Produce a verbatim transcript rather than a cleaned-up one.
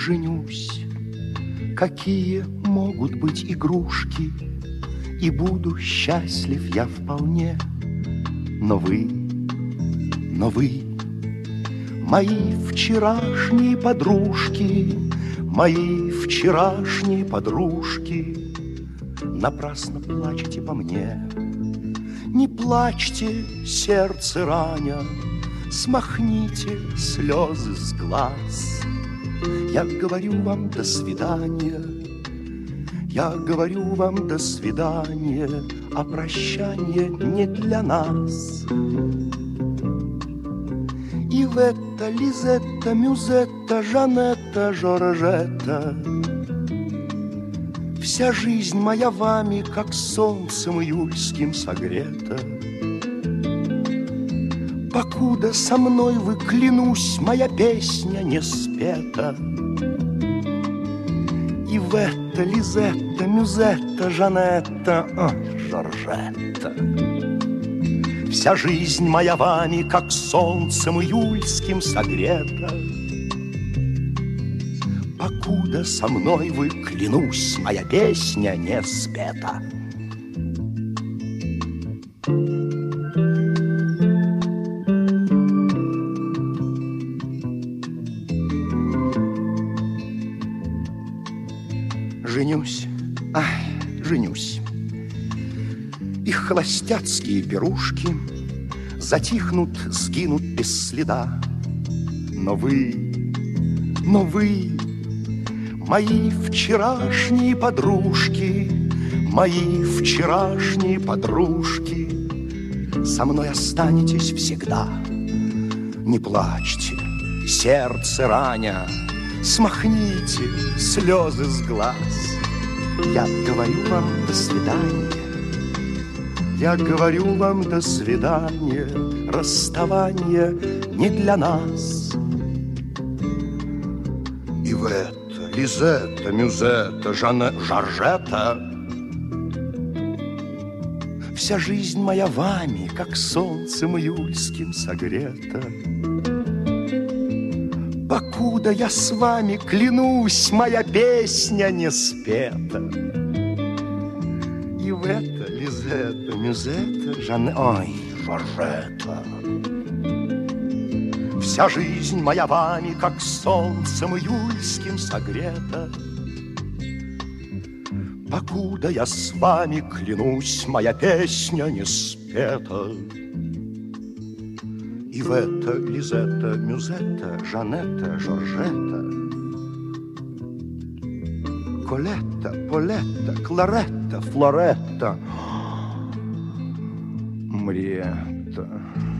женюсь. Какие могут быть игрушки, и буду счастлив я вполне. Но вы, но вы, мои вчерашние подружки, мои вчерашние подружки, напрасно плачете по мне. Не плачьте, сердце раня, смахните слезы с глаз. Я говорю вам до свидания, я говорю вам до свидания, а прощание не для нас. Ивета, Лизетта, Мюзетта, Жанетта, Жоржетта, вся жизнь моя вами, как солнцем июльским согрета. Покуда со мной вы, клянусь, моя песня не спета. Ивета, Лизетта, Мюзетта, Жанетта, ой, Жоржетта, вся жизнь моя вами, как солнцем июльским согрета. Покуда со мной вы, клянусь, моя песня не спета. Женюсь, ай, женюсь. Их холостяцкие пирушки затихнут, сгинут без следа. Но вы, но вы, мои вчерашние подружки, мои вчерашние подружки, со мной останетесь всегда. Не плачьте, сердце раня, смахните слезы с глаз. Я говорю вам до свидания, я говорю вам до свидания, расставание не для нас. Ивета, Лизетта, Мюзетта, Жанна, Жоржетта, вся жизнь моя вами, как солнцем июльским согрета. Покуда я с вами, клянусь, моя песня не спета. Ивета, Лизетта, Мюзетта, Жанна, ой, Жоржетта, вся жизнь моя вами, как солнцем июльским согрета. Покуда я с вами, клянусь, моя песня не спета. Ивета, Лизетта, Мюзетта, Жанетта, Жоржетта, Колетта, Полетта, Кларетта, Флоретта, Мриетта.